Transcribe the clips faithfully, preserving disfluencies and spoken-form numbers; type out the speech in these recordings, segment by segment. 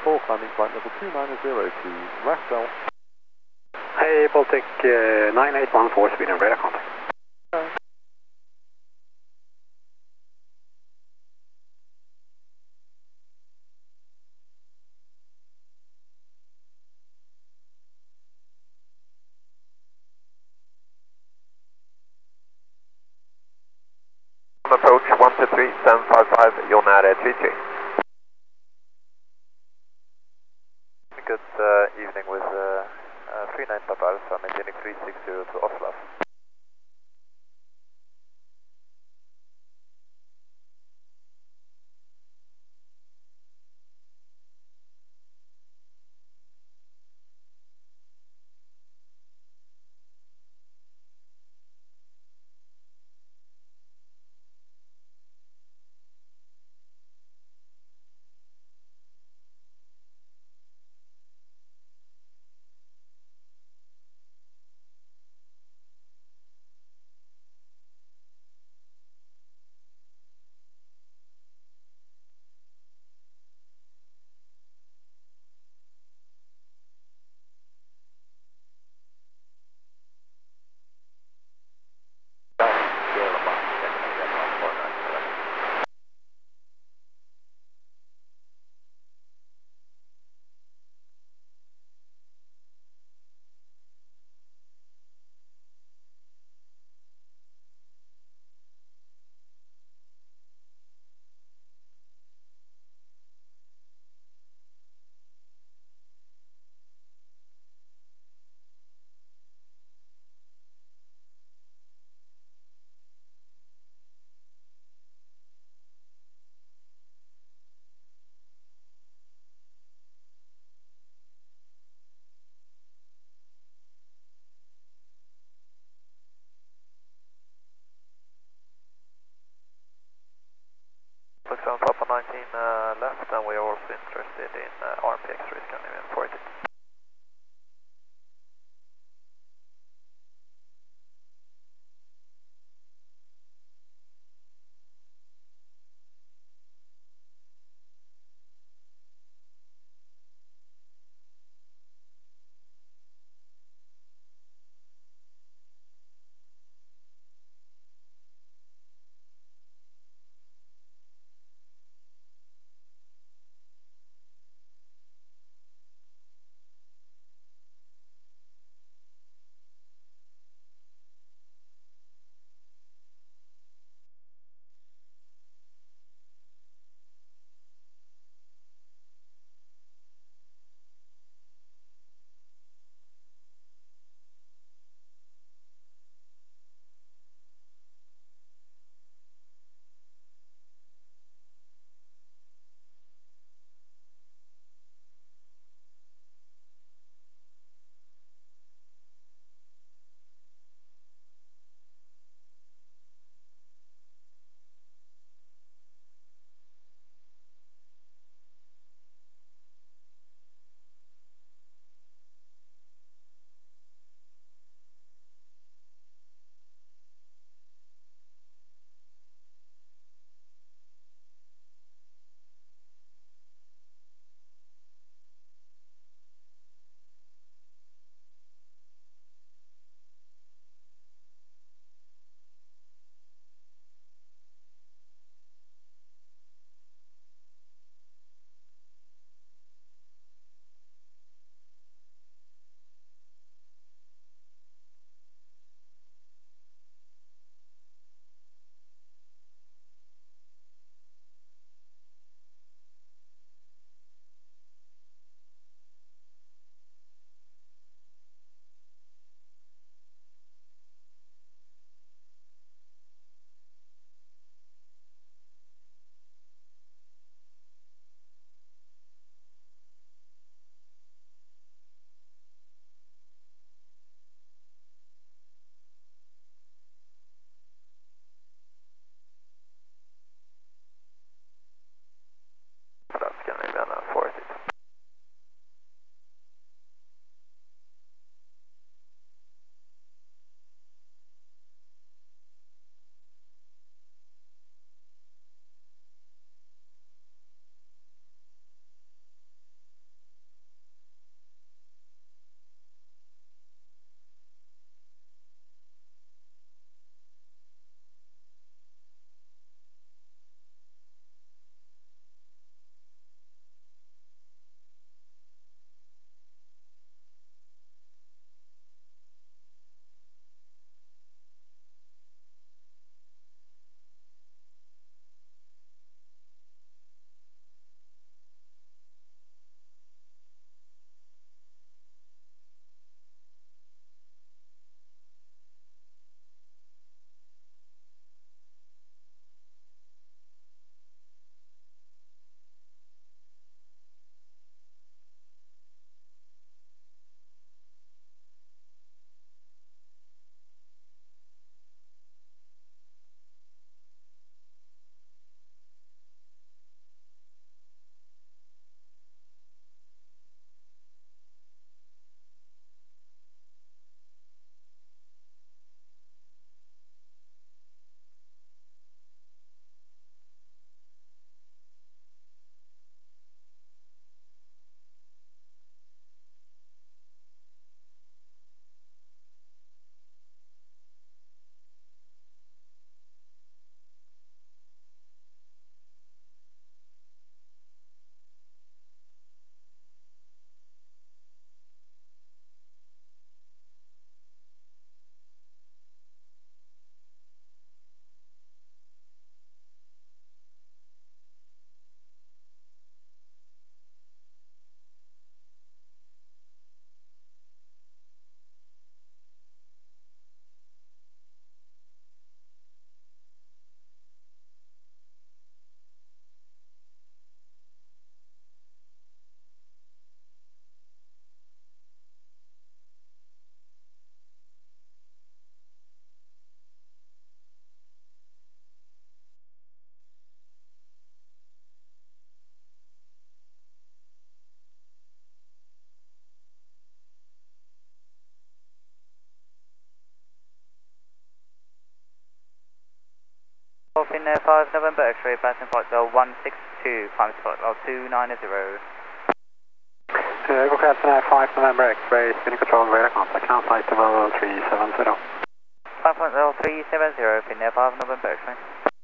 four, climbing flight level two nine zero to Rastel. Hey, Baltic uh, nine eight one four, Sweden, radar contact. Okay. Approach one two three seven five five, you're now at three three. Good uh, evening with uh, uh, three nine Papa Alpha, maintaining three six zero to Oslo. Looks on Papa nineteen uh, left, and we are also interested in uh, R P X-ray scanning and forty. Finnair five November X-ray, passing flight level one six two, climbing flight level two nine zero. Uh, go ahead, Finnair five November X-ray, spinning control, radar contact, count flight level three seven zero. Climb flight level three seven zero, Finnair five November X-ray.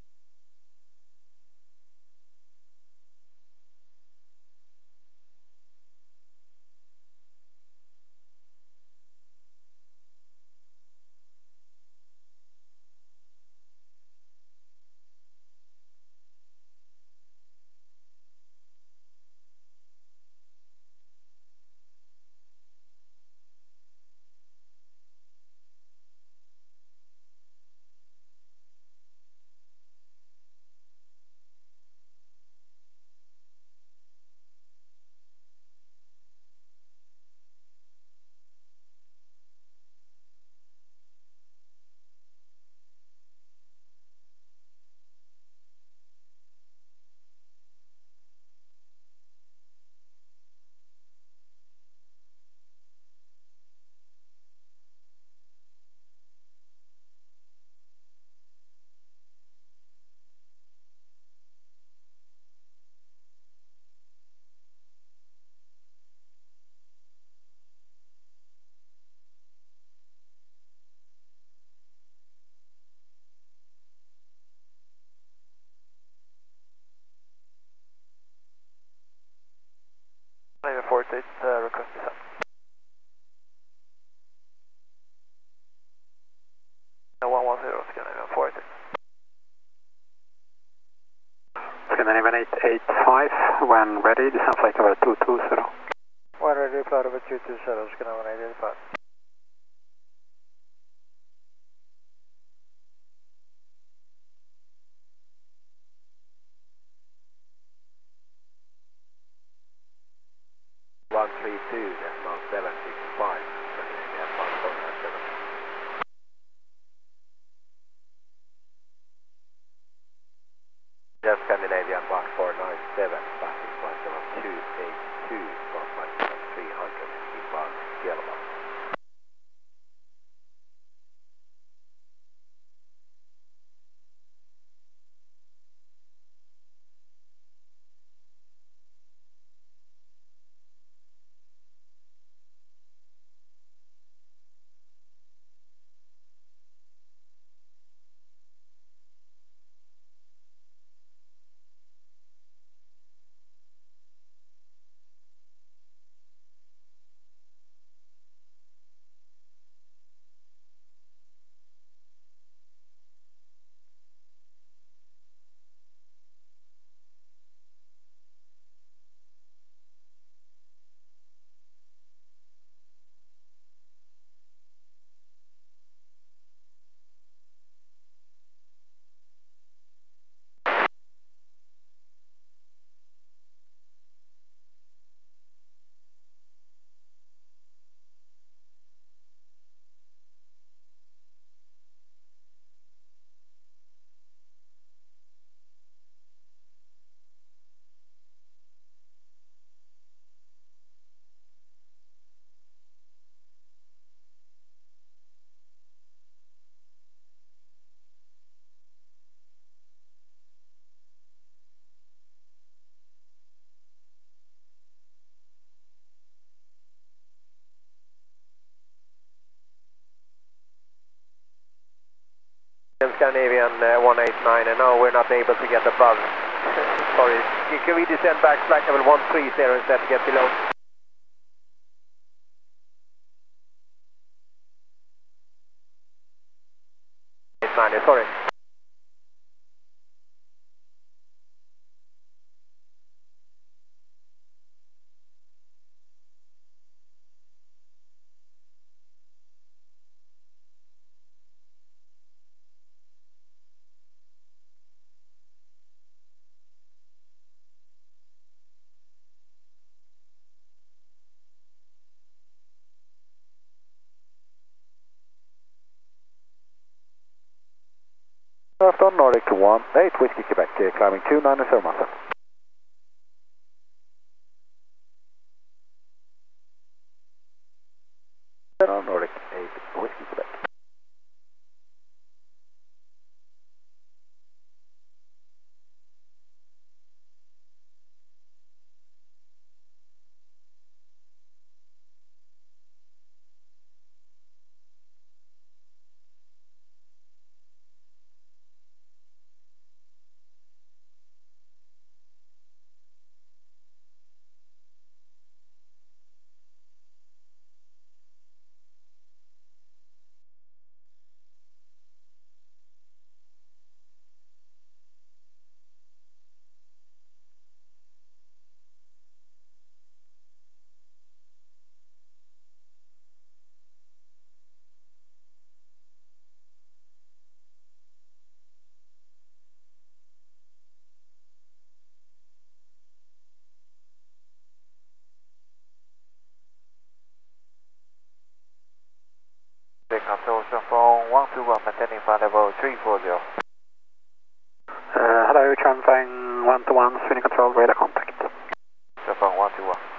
Navy forty-eight, uh, request descent. one one zero, Scandinavian forty-eight. Scandinavian eight eight five, when ready, descent flight level two two zero. When ready, flight over two two zero, Scandinavian eight eight five. one three two, decimal seven six five, Scandinavian one four nine seven. Just Scandinavian one four nine seven, passing flight level two eight two, for flight level three hundred, inbound Gelva. Scandinavian uh, one eight nine, and now we're not able to get above. Sorry, can we descend back flight level one three zero instead to get below? eight nine, sorry. After Nordic one eight, Whiskey Quebec, uh, climbing two nine zero Massa. Nordic eight, Whiskey Quebec. info level three four zero. Uh, hello, transferring one to one, spinning control, radar contact. Transferring one to one.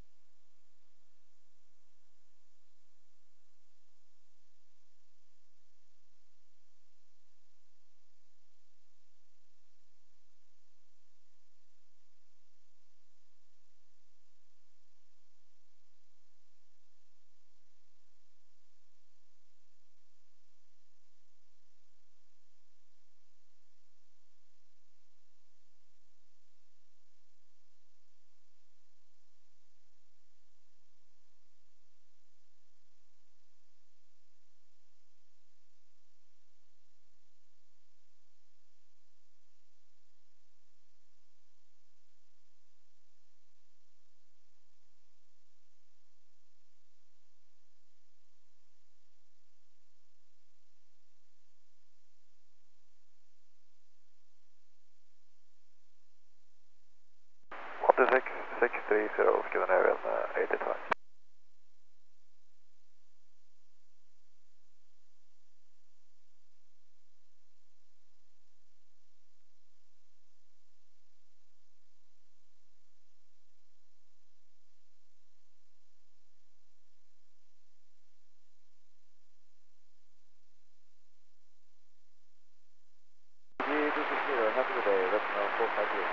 one two six, six three zero, Scandinavian uh, eighty-five. Have a good day, that's now four five zero.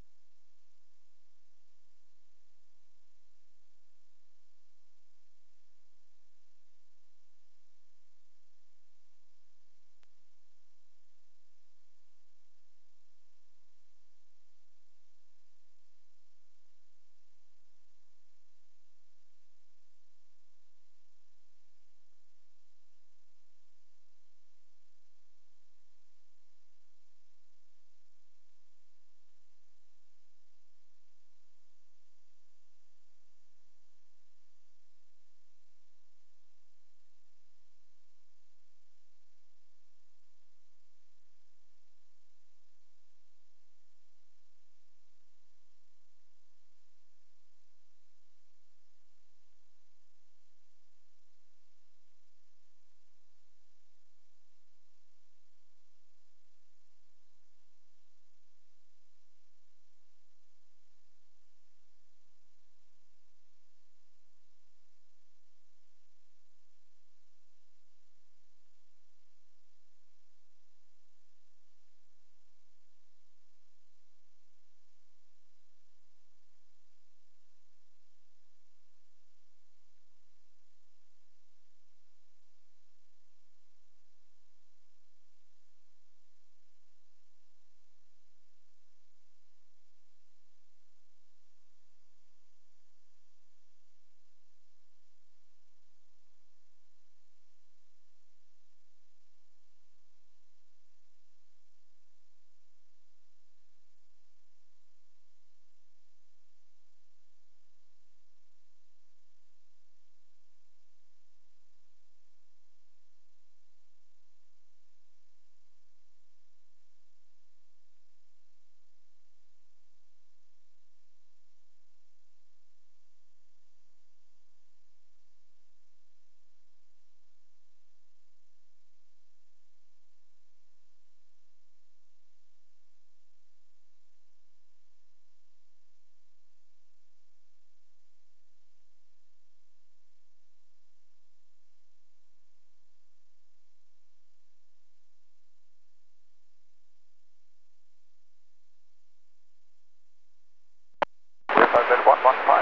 one one five,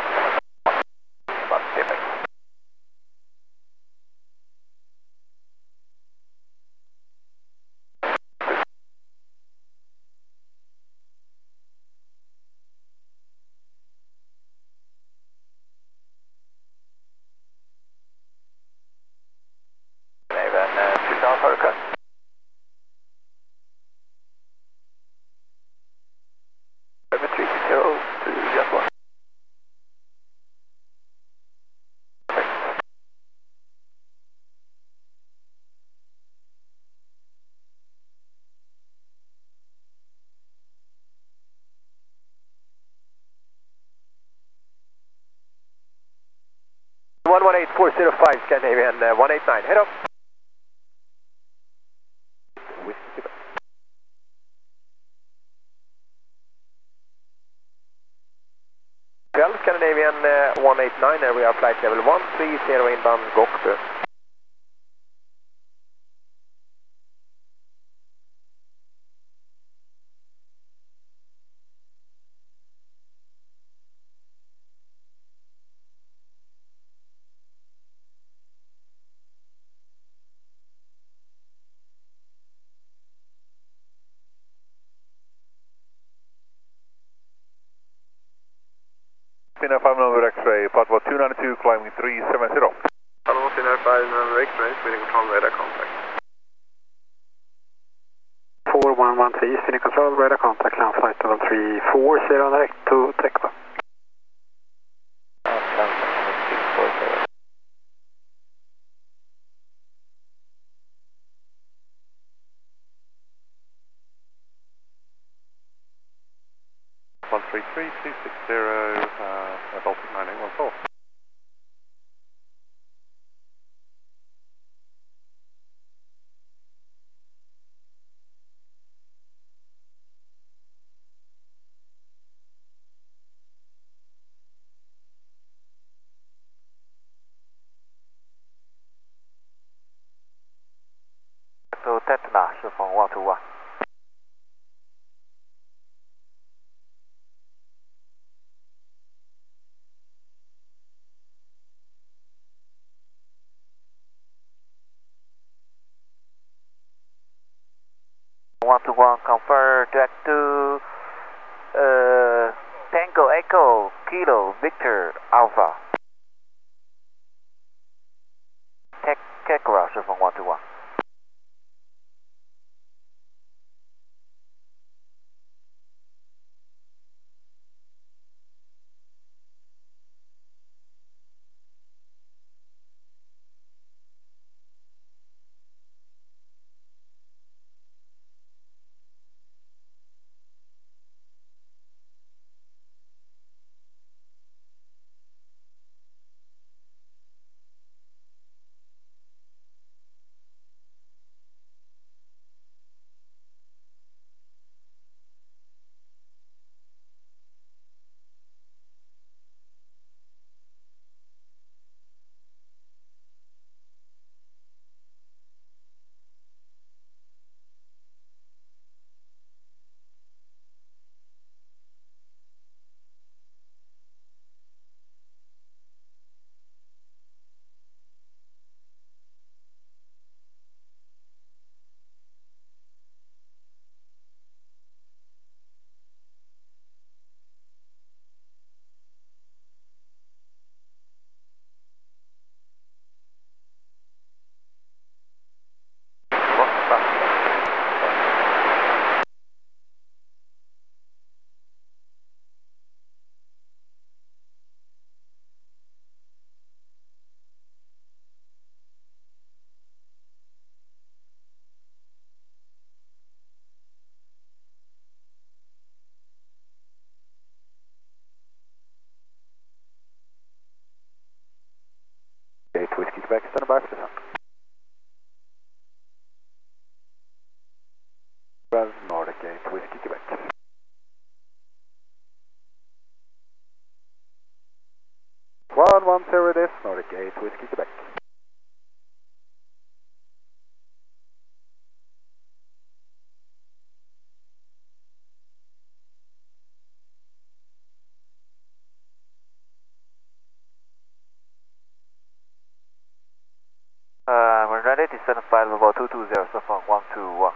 about Pacific. Raven, uh, two South Hurricane. Raven three zero to just one. one one eight four zero five Scandinavian uh, one eight nine, head up. one eight nine and we are flight level one three zero inbound Gokbu. Finnair five number X-ray, part one two ninety-two, climbing three seven zero. Hello, Finnair five number X-ray, speeding control radar contact. four one one three, speeding control radar contact, climb flight level three four zero direct to Tekba. one three three two six zero, uh, Baltic nine eight one four. To Tetna, 是from one to one. one to one, confirm direct to uh, Tango Echo Kilo Victor Alpha. Tech Kekra, 是from one to one. eight Whiskey Quebec, stand by for descent. Bravo Nordic eight Whiskey Quebec. one one zero this, Nordic eight Whiskey Quebec. Uh, we're ready to send a flight level two two zero, so from one to one.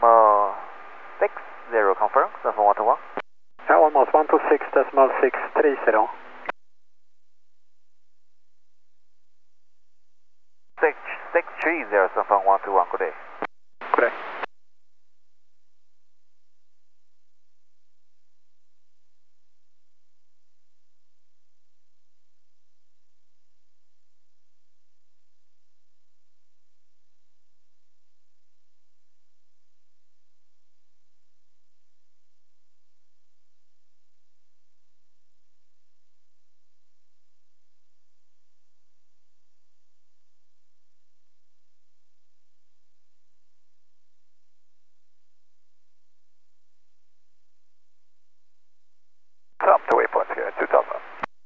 decimal six zero confirm, seven one two one. Yeah, almost one two six decimal six three zero. six six three zero seven one two one, good day. Correct. Come to waypoint here, two thousand.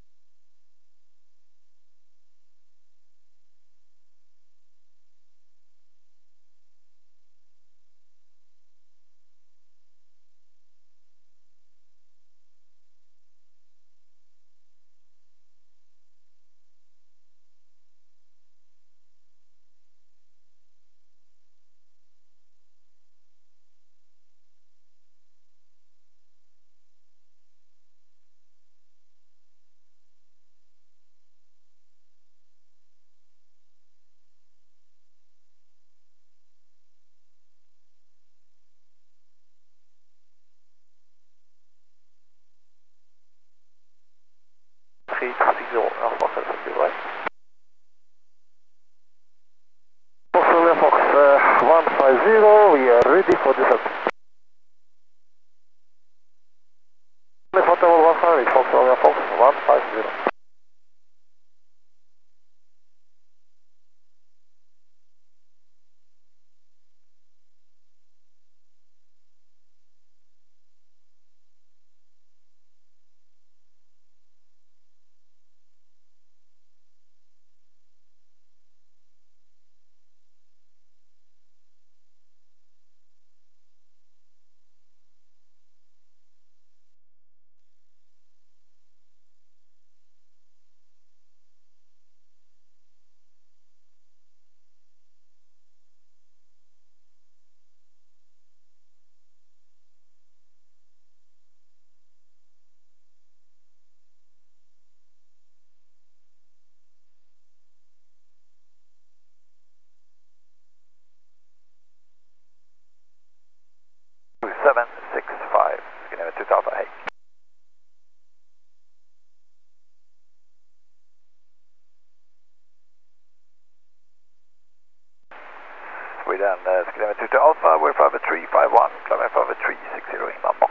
three six zero, Alpha Fox, right? Fox, Fox uh, one five zero, we are ready for descent. Hotel one five, Fox, Fox one five zero. seven six five, Skinner two thousand eight. Sweden, uh, Skinner two to Alpha, we're five three five one, climbing five three six zero in Mumbai.